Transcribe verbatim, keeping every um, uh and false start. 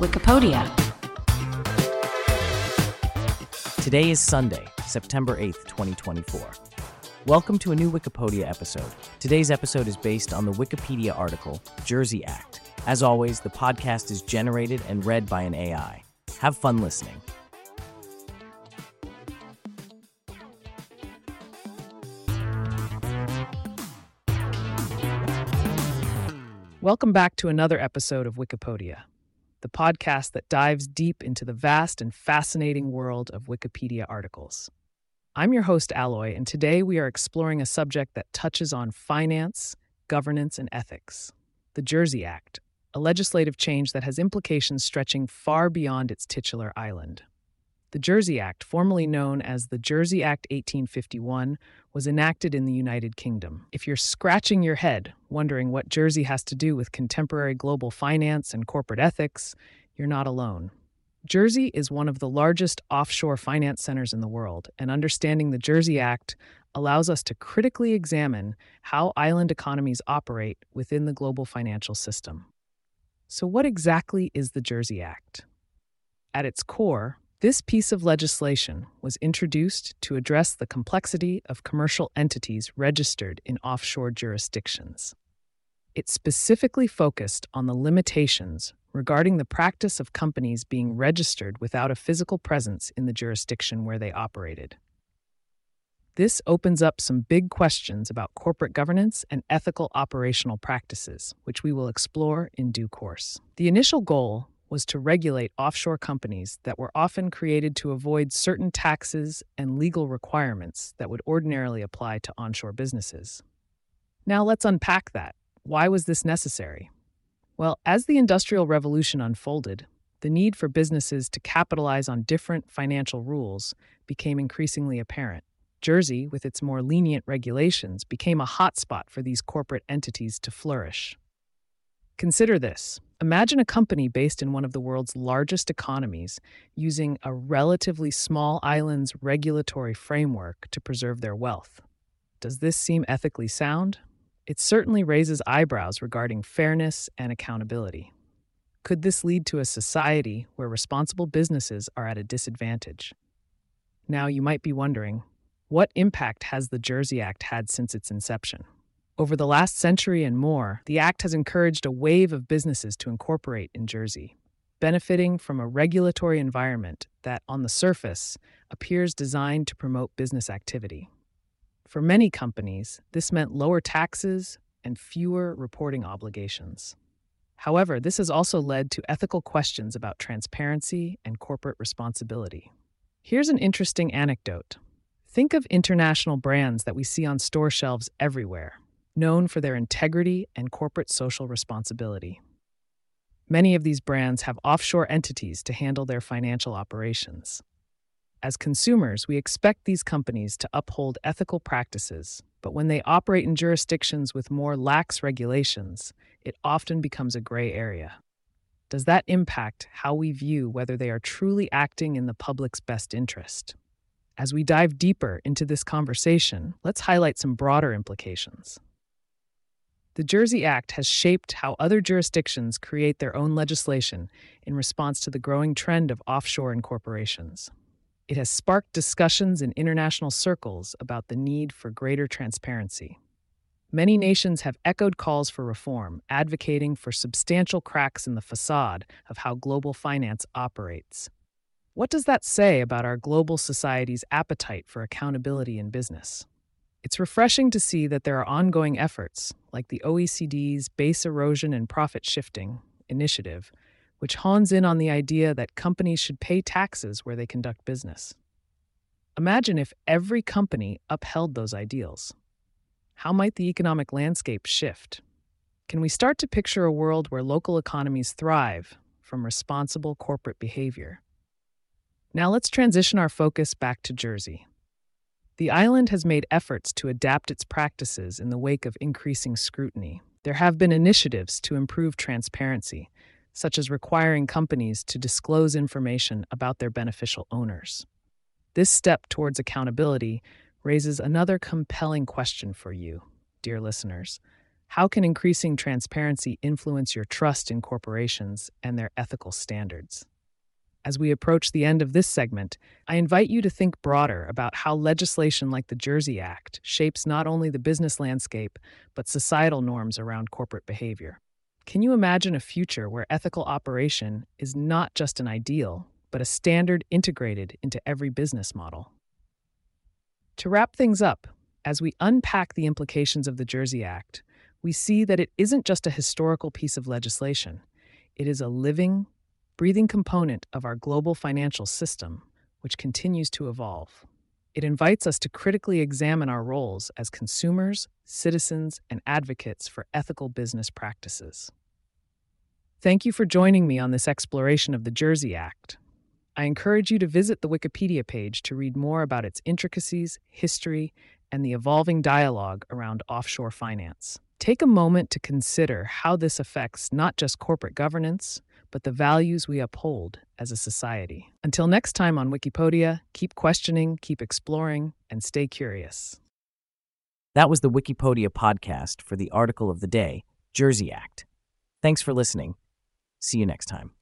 Wikipedia. Today is Sunday, September eighth, twenty twenty-four. Welcome to a new Wikipedia episode. Today's episode is based on the Wikipedia article, Jersey Act. As always, the podcast is generated and read by an A I. Have fun listening. Welcome back to another episode of Wikipedia, the podcast that dives deep into the vast and fascinating world of Wikipedia articles. I'm your host, Alloy, and today we are exploring a subject that touches on finance, governance, and ethics, the Jersey Act, a legislative change that has implications stretching far beyond its titular island. The Jersey Act, formerly known as the Jersey Act eighteen fifty-one, was enacted in the United Kingdom. If you're scratching your head, wondering what Jersey has to do with contemporary global finance and corporate ethics, you're not alone. Jersey is one of the largest offshore finance centers in the world, and understanding the Jersey Act allows us to critically examine how island economies operate within the global financial system. So what exactly is the Jersey Act? At its core, this piece of legislation was introduced to address the complexity of commercial entities registered in offshore jurisdictions. It specifically focused on the limitations regarding the practice of companies being registered without a physical presence in the jurisdiction where they operated. This opens up some big questions about corporate governance and ethical operational practices, which we will explore in due course. The initial goal was to regulate offshore companies that were often created to avoid certain taxes and legal requirements that would ordinarily apply to onshore businesses. Now let's unpack that. Why was this necessary? Well, as the Industrial Revolution unfolded, the need for businesses to capitalize on different financial rules became increasingly apparent. Jersey, with its more lenient regulations, became a hotspot for these corporate entities to flourish. Consider this. Imagine a company based in one of the world's largest economies using a relatively small island's regulatory framework to preserve their wealth. Does this seem ethically sound? It certainly raises eyebrows regarding fairness and accountability. Could this lead to a society where responsible businesses are at a disadvantage? Now, you might be wondering, what impact has the Jersey Act had since its inception? Over the last century and more, the Act has encouraged a wave of businesses to incorporate in Jersey, benefiting from a regulatory environment that, on the surface, appears designed to promote business activity. For many companies, this meant lower taxes and fewer reporting obligations. However, this has also led to ethical questions about transparency and corporate responsibility. Here's an interesting anecdote. Think of international brands that we see on store shelves everywhere, known for their integrity and corporate social responsibility. Many of these brands have offshore entities to handle their financial operations. As consumers, we expect these companies to uphold ethical practices, but when they operate in jurisdictions with more lax regulations, it often becomes a gray area. Does that impact how we view whether they are truly acting in the public's best interest? As we dive deeper into this conversation, let's highlight some broader implications. The Jersey Act has shaped how other jurisdictions create their own legislation in response to the growing trend of offshore incorporations. It has sparked discussions in international circles about the need for greater transparency. Many nations have echoed calls for reform, advocating for substantial cracks in the facade of how global finance operates. What does that say about our global society's appetite for accountability in business? It's refreshing to see that there are ongoing efforts, like the O E C D's Base Erosion and Profit Shifting initiative, which hones in on the idea that companies should pay taxes where they conduct business. Imagine if every company upheld those ideals. How might the economic landscape shift? Can we start to picture a world where local economies thrive from responsible corporate behavior? Now let's transition our focus back to Jersey. The island has made efforts to adapt its practices in the wake of increasing scrutiny. There have been initiatives to improve transparency, such as requiring companies to disclose information about their beneficial owners. This step towards accountability raises another compelling question for you, dear listeners. How can increasing transparency influence your trust in corporations and their ethical standards? As we approach the end of this segment, I invite you to think broader about how legislation like the Jersey Act shapes not only the business landscape, but societal norms around corporate behavior. Can you imagine a future where ethical operation is not just an ideal, but a standard integrated into every business model? To wrap things up, as we unpack the implications of the Jersey Act, we see that it isn't just a historical piece of legislation. It is a living, breathing component of our global financial system, which continues to evolve. It invites us to critically examine our roles as consumers, citizens, and advocates for ethical business practices. Thank you for joining me on this exploration of the Jersey Act. I encourage you to visit the Wikipedia page to read more about its intricacies, history, and the evolving dialogue around offshore finance. Take a moment to consider how this affects not just corporate governance, but the values we uphold as a society. Until next time on Wikipedia, keep questioning, keep exploring, and stay curious. That was the Wikipedia podcast for the article of the day, Jersey Act. Thanks for listening. See you next time.